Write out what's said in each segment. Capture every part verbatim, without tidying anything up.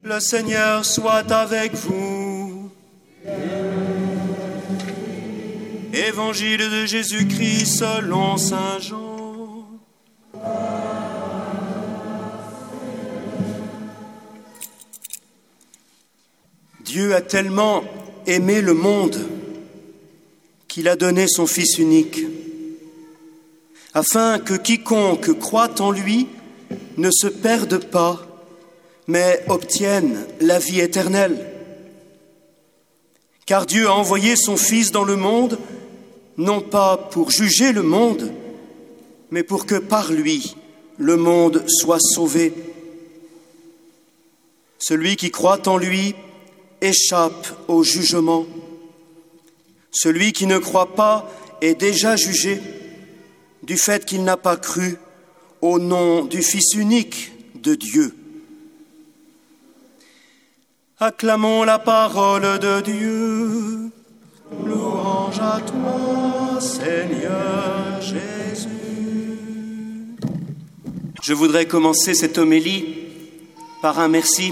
Le Seigneur soit avec vous. Évangile de Jésus-Christ selon saint Jean. Dieu a tellement aimé le monde qu'il a donné son Fils unique, afin que quiconque croit en lui ne se perde pas, mais obtienne la vie éternelle. Car Dieu a envoyé son Fils dans le monde, non pas pour juger le monde, mais pour que par lui, le monde soit sauvé. Celui qui croit en lui échappe au jugement. Celui qui ne croit pas est déjà jugé, du fait qu'il n'a pas cru au nom du Fils unique de Dieu. Acclamons la parole de Dieu. Louange à toi, Seigneur Jésus. Je voudrais commencer cette homélie par un merci.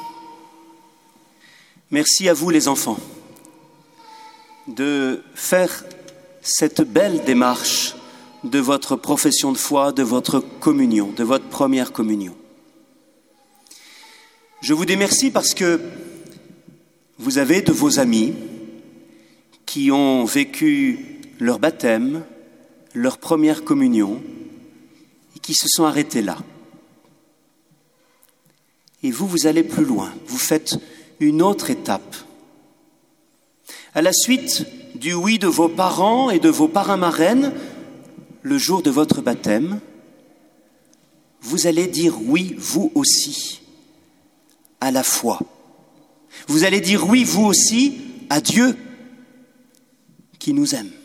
Merci à vous les enfants de faire cette belle démarche de votre profession de foi, de votre communion, de votre première communion. Je vous dis merci parce que vous avez de vos amis qui ont vécu leur baptême, leur première communion, et qui se sont arrêtés là. Et vous, vous allez plus loin, vous faites une autre étape. À la suite du oui de vos parents et de vos parrains-marraines, le jour de votre baptême, vous allez dire oui, vous aussi, à la foi. Vous allez dire oui, vous aussi, à Dieu qui nous aime.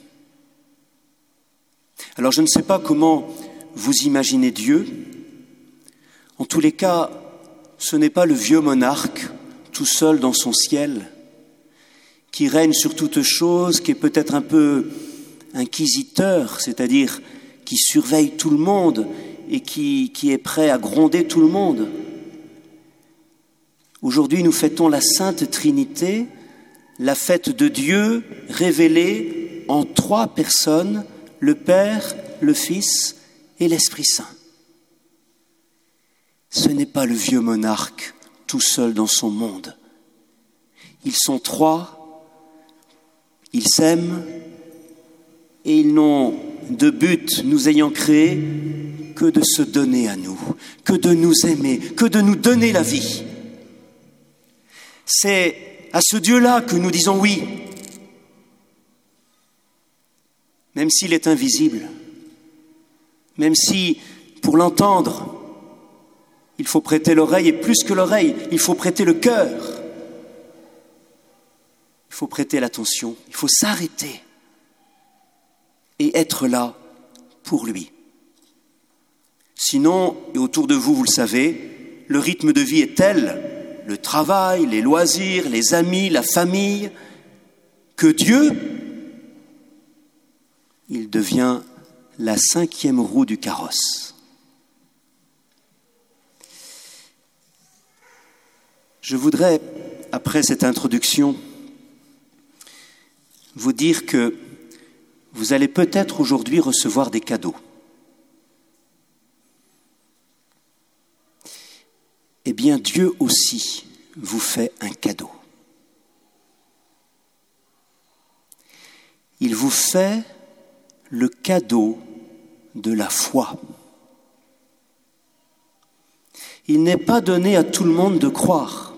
Alors je ne sais pas comment vous imaginez Dieu. En tous les cas, ce n'est pas le vieux monarque tout seul dans son ciel, qui règne sur toutes choses, qui est peut-être un peu inquisiteur, c'est-à-dire qui surveille tout le monde et qui, qui est prêt à gronder tout le monde. Aujourd'hui, nous fêtons la Sainte Trinité, la fête de Dieu révélée en trois personnes, le Père, le Fils et l'Esprit Saint. Ce n'est pas le vieux monarque tout seul dans son monde. Ils sont trois, ils s'aiment et ils n'ont de but, nous ayant créés, que de se donner à nous, que de nous aimer, que de nous donner la vie. C'est à ce Dieu-là que nous disons oui, même s'il est invisible, même si, pour l'entendre, il faut prêter l'oreille, et plus que l'oreille, il faut prêter le cœur. Il faut prêter l'attention, il faut s'arrêter et être là pour lui. Sinon, et autour de vous, vous le savez, le rythme de vie est tel, le travail, les loisirs, les amis, la famille, que Dieu, il devient la cinquième roue du carrosse. Je voudrais, après cette introduction, vous dire que vous allez peut-être aujourd'hui recevoir des cadeaux. Eh bien, Dieu aussi vous fait un cadeau. Il vous fait le cadeau de la foi. Il n'est pas donné à tout le monde de croire.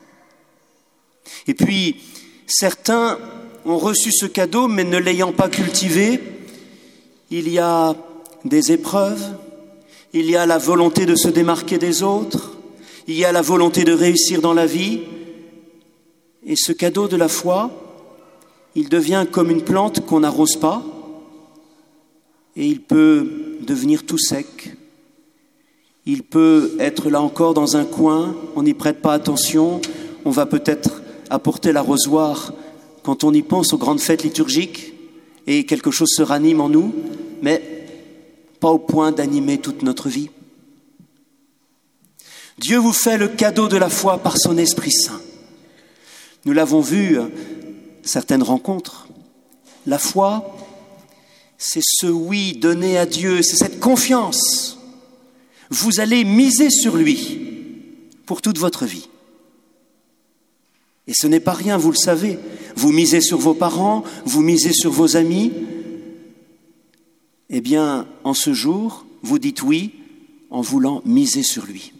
Et puis, certains ont reçu ce cadeau, mais ne l'ayant pas cultivé, il y a des épreuves, il y a la volonté de se démarquer des autres, il y a la volonté de réussir dans la vie. Et ce cadeau de la foi, il devient comme une plante qu'on n'arrose pas, et il peut devenir tout sec. Il peut être là encore dans un coin, on n'y prête pas attention, on va peut-être apporter l'arrosoir quand on y pense aux grandes fêtes liturgiques et quelque chose se ranime en nous, mais pas au point d'animer toute notre vie. Dieu vous fait le cadeau de la foi par son Esprit Saint. Nous l'avons vu, certaines rencontres. La foi, c'est ce oui donné à Dieu, c'est cette confiance. Vous allez miser sur lui pour toute votre vie. Et ce n'est pas rien, vous le savez. Vous misez sur vos parents, vous misez sur vos amis. Eh bien, en ce jour, vous dites oui en voulant miser sur lui.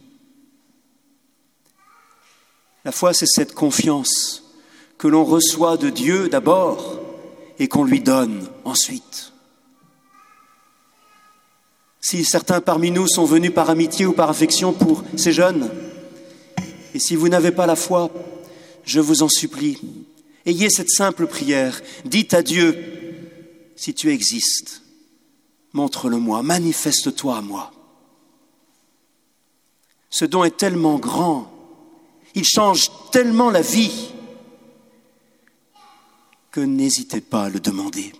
La foi, c'est cette confiance que l'on reçoit de Dieu d'abord et qu'on lui donne ensuite. Si certains parmi nous sont venus par amitié ou par affection pour ces jeunes, et si vous n'avez pas la foi, je vous en supplie, ayez cette simple prière. Dites à Dieu, si tu existes, montre-le-moi, manifeste-toi à moi. Ce don est tellement grand, il change tellement la vie, que n'hésitez pas à le demander.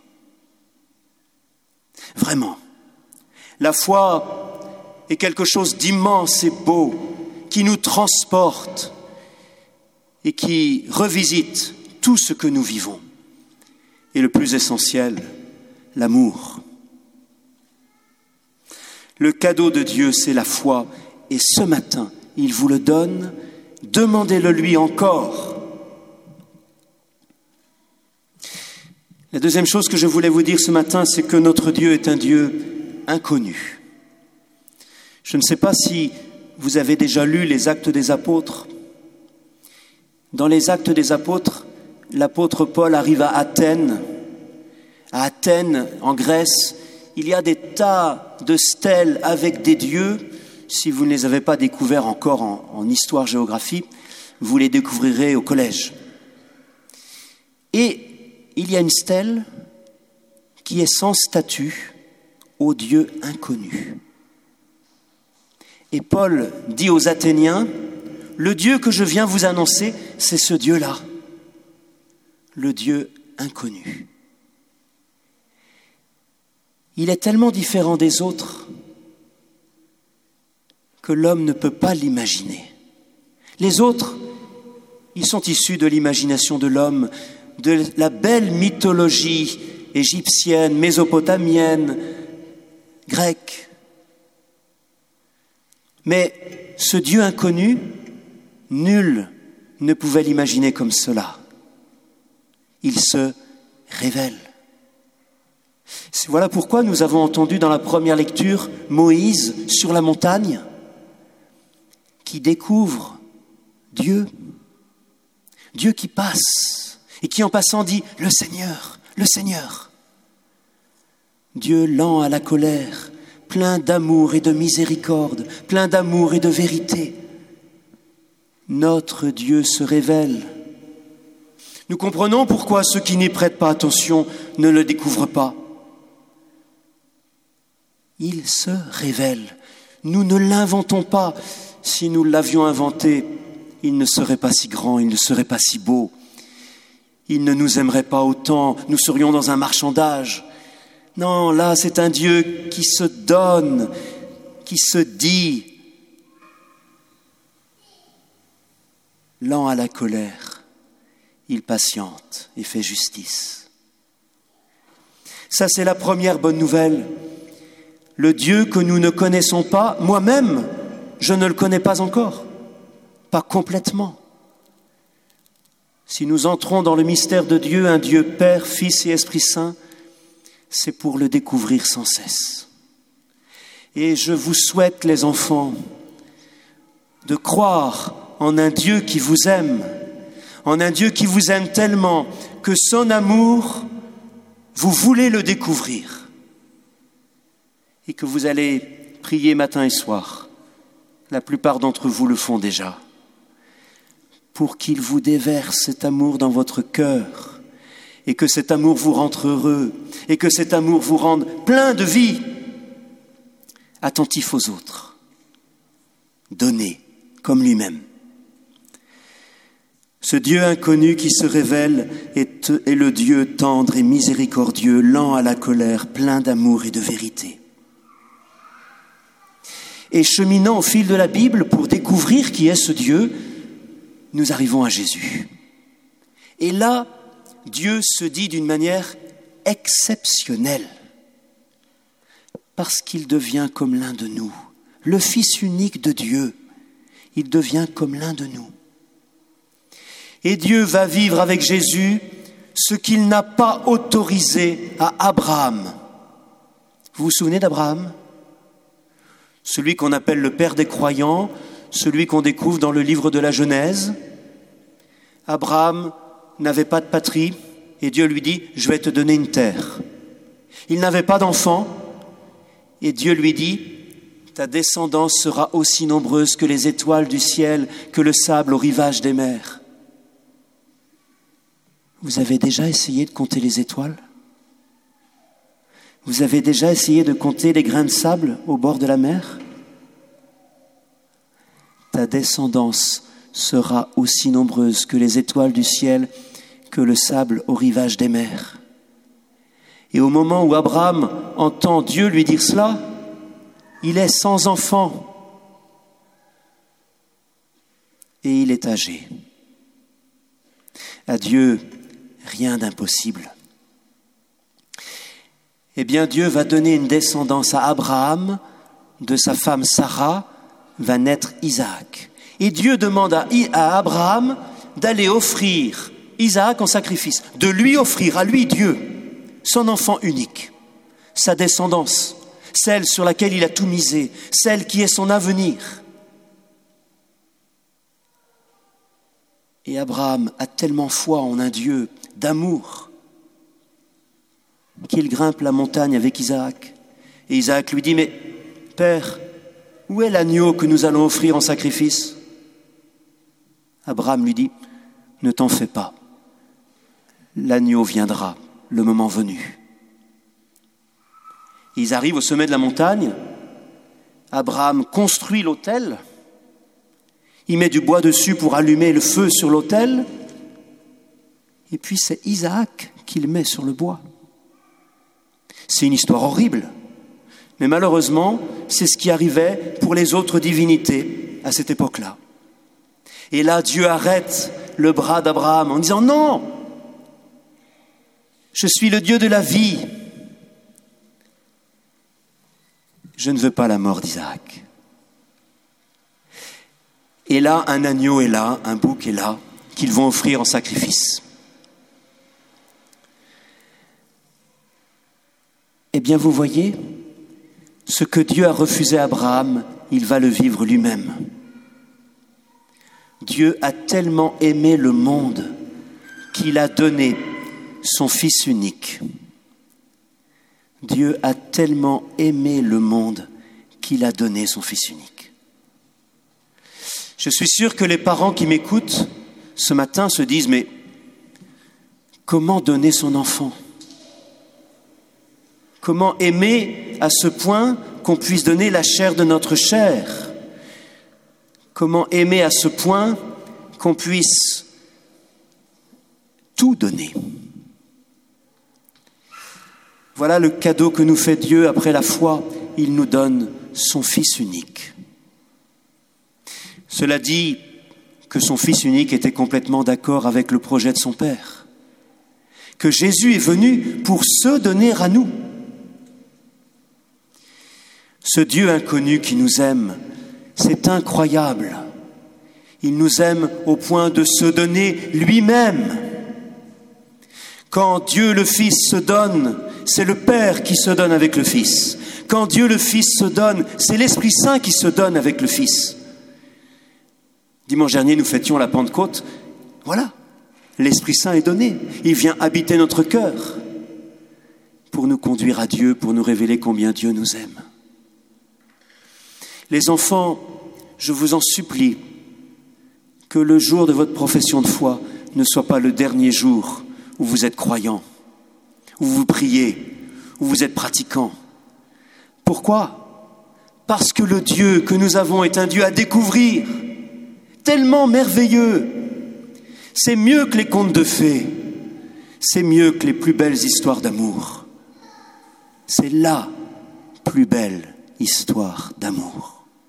Vraiment, la foi est quelque chose d'immense et beau, qui nous transporte et qui revisite tout ce que nous vivons. Et le plus essentiel, l'amour. Le cadeau de Dieu, c'est la foi. Et ce matin, il vous le donne. Demandez-le lui encore. La deuxième chose que je voulais vous dire ce matin, c'est que notre Dieu est un Dieu inconnu. Je ne sais pas si vous avez déjà lu les Actes des Apôtres. Dans les Actes des Apôtres, l'apôtre Paul arrive à Athènes. À Athènes, en Grèce, il y a des tas de stèles avec des dieux. Si vous ne les avez pas découverts encore en, en histoire-géographie, vous les découvrirez au collège. Et il y a une stèle qui est sans statue au Dieu inconnu. Et Paul dit aux Athéniens, « Le Dieu que je viens vous annoncer, c'est ce Dieu-là, le Dieu inconnu. » Il est tellement différent des autres que l'homme ne peut pas l'imaginer. Les autres, ils sont issus de l'imagination de l'homme, de la belle mythologie égyptienne, mésopotamienne, grecque. Mais ce Dieu inconnu, nul ne pouvait l'imaginer comme cela. Il se révèle. Voilà pourquoi nous avons entendu dans la première lecture Moïse sur la montagne qui découvre Dieu, Dieu qui passe et qui en passant dit « Le Seigneur, le Seigneur ». Dieu lent à la colère, plein d'amour et de miséricorde, plein d'amour et de vérité. Notre Dieu se révèle. Nous comprenons pourquoi ceux qui n'y prêtent pas attention ne le découvrent pas. Il se révèle. Nous ne l'inventons pas. Si nous l'avions inventé, il ne serait pas si grand, il ne serait pas si beau. Il ne nous aimerait pas autant, nous serions dans un marchandage. Non, là, c'est un Dieu qui se donne, qui se dit, lent à la colère, il patiente et fait justice. Ça, c'est la première bonne nouvelle. Le Dieu que nous ne connaissons pas, moi-même, je ne le connais pas encore, pas complètement. Si nous entrons dans le mystère de Dieu, un Dieu Père, Fils et Esprit Saint, c'est pour le découvrir sans cesse. Et je vous souhaite, les enfants, de croire en un Dieu qui vous aime, en un Dieu qui vous aime tellement que son amour, vous voulez le découvrir et que vous allez prier matin et soir. La plupart d'entre vous le font déjà. Pour qu'il vous déverse cet amour dans votre cœur et que cet amour vous rende heureux et que cet amour vous rende plein de vie, attentif aux autres, donnez comme lui-même. Ce Dieu inconnu qui se révèle est, est le Dieu tendre et miséricordieux, lent à la colère, plein d'amour et de vérité. Et cheminant au fil de la Bible pour découvrir qui est ce Dieu, nous arrivons à Jésus. Et là, Dieu se dit d'une manière exceptionnelle, parce qu'il devient comme l'un de nous. Le Fils unique de Dieu, il devient comme l'un de nous. Et Dieu va vivre avec Jésus ce qu'il n'a pas autorisé à Abraham. Vous vous souvenez d'Abraham ? Celui qu'on appelle le père des croyants, celui qu'on découvre dans le livre de la Genèse. Abraham n'avait pas de patrie et Dieu lui dit « Je vais te donner une terre ». Il n'avait pas d'enfant et Dieu lui dit « Ta descendance sera aussi nombreuse que les étoiles du ciel, que le sable au rivage des mers ». Vous avez déjà essayé de compter les étoiles ? Vous avez déjà essayé de compter les grains de sable au bord de la mer ? Ta descendance sera aussi nombreuse que les étoiles du ciel, que le sable au rivage des mers. Et au moment où Abraham entend Dieu lui dire cela, il est sans enfant et il est âgé. À Dieu, rien d'impossible. Eh bien, Dieu va donner une descendance à Abraham, de sa femme Sarah, va naître Isaac. Et Dieu demande à, à Abraham d'aller offrir Isaac en sacrifice, de lui offrir à lui, Dieu, son enfant unique, sa descendance, celle sur laquelle il a tout misé, celle qui est son avenir. Et Abraham a tellement foi en un Dieu d'amour qu'il grimpe la montagne avec Isaac. Et Isaac lui dit « Mais Père, où est l'agneau que nous allons offrir en sacrifice ?» Abraham lui dit « Ne t'en fais pas, l'agneau viendra le moment venu. » Ils arrivent au sommet de la montagne. Abraham construit l'autel. Il met du bois dessus pour allumer le feu sur l'autel. Et puis c'est Isaac qui le met sur le bois. C'est une histoire horrible. Mais malheureusement, c'est ce qui arrivait pour les autres divinités à cette époque-là. Et là, Dieu arrête le bras d'Abraham en disant « Non, je suis le Dieu de la vie. Je ne veux pas la mort d'Isaac. » Et là, un agneau est là, un bouc est là, qu'ils vont offrir en sacrifice. Eh bien, vous voyez, ce que Dieu a refusé à Abraham, il va le vivre lui-même. Dieu a tellement aimé le monde qu'il a donné son Fils unique. Dieu a tellement aimé le monde qu'il a donné son Fils unique. Je suis sûr que les parents qui m'écoutent ce matin se disent « Mais comment donner son enfant ? Comment aimer à ce point qu'on puisse donner la chair de notre chair ? Comment aimer à ce point qu'on puisse tout donner ? Voilà le cadeau que nous fait Dieu après la foi. Il nous donne son Fils unique. Cela dit que son Fils unique était complètement d'accord avec le projet de son Père. Que Jésus est venu pour se donner à nous. Ce Dieu inconnu qui nous aime, c'est incroyable. Il nous aime au point de se donner lui-même. Quand Dieu le Fils se donne, c'est le Père qui se donne avec le Fils. Quand Dieu le Fils se donne, c'est l'Esprit Saint qui se donne avec le Fils. Dimanche dernier, nous fêtions la Pentecôte. Voilà, l'Esprit Saint est donné. Il vient habiter notre cœur pour nous conduire à Dieu, pour nous révéler combien Dieu nous aime. Les enfants, je vous en supplie, que le jour de votre profession de foi ne soit pas le dernier jour où vous êtes croyants, où vous priez, où vous êtes pratiquants. Pourquoi ? Parce que le Dieu que nous avons est un Dieu à découvrir, tellement merveilleux. C'est mieux que les contes de fées, c'est mieux que les plus belles histoires d'amour. C'est la plus belle histoire d'amour.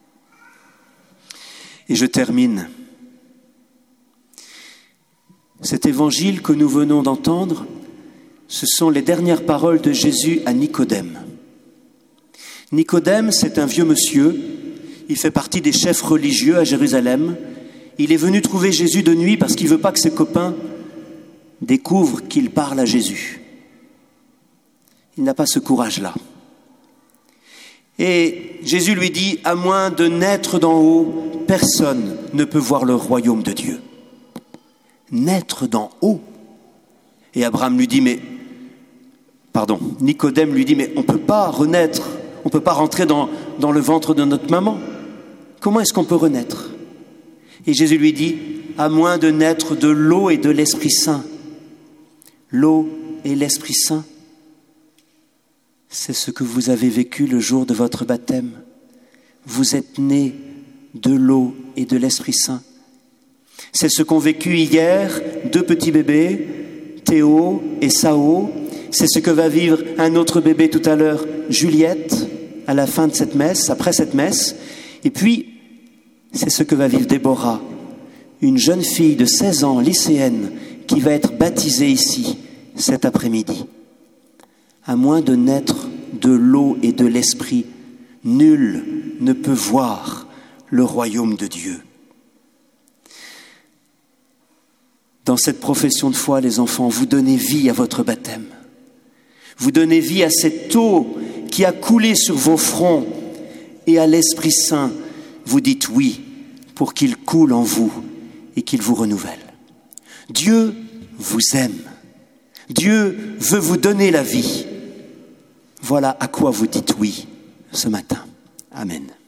Et je termine. Cet évangile que nous venons d'entendre, ce sont les dernières paroles de Jésus à Nicodème. Nicodème, c'est un vieux monsieur, il fait partie des chefs religieux à Jérusalem. Il est venu trouver Jésus de nuit parce qu'il ne veut pas que ses copains découvrent qu'il parle à Jésus. Il n'a pas ce courage-là. Et Jésus lui dit, à moins de naître d'en haut, personne ne peut voir le royaume de Dieu. Naître d'en haut. Et Abraham lui dit, mais, pardon, Nicodème lui dit, mais on ne peut pas renaître, on ne peut pas rentrer dans, dans le ventre de notre maman. Comment est-ce qu'on peut renaître? Et Jésus lui dit, à moins de naître de l'eau et de l'Esprit Saint. L'eau et l'Esprit Saint, c'est ce que vous avez vécu le jour de votre baptême. Vous êtes nés de l'eau et de l'Esprit Saint. C'est ce qu'ont vécu hier deux petits bébés, Théo et Sao. C'est ce que va vivre un autre bébé tout à l'heure, Juliette, à la fin de cette messe, après cette messe. Et puis, c'est ce que va vivre Déborah, une jeune fille de seize ans, lycéenne, qui va être baptisée ici, cet après-midi. À moins de naître de l'eau et de l'esprit, nul ne peut voir le royaume de Dieu. Dans cette profession de foi, les enfants, vous donnez vie à votre baptême. Vous donnez vie à cette eau qui a coulé sur vos fronts et à l'Esprit Saint. Vous dites oui pour qu'il coule en vous et qu'il vous renouvelle. Dieu vous aime. Dieu veut vous donner la vie. Voilà à quoi vous dites oui ce matin. Amen.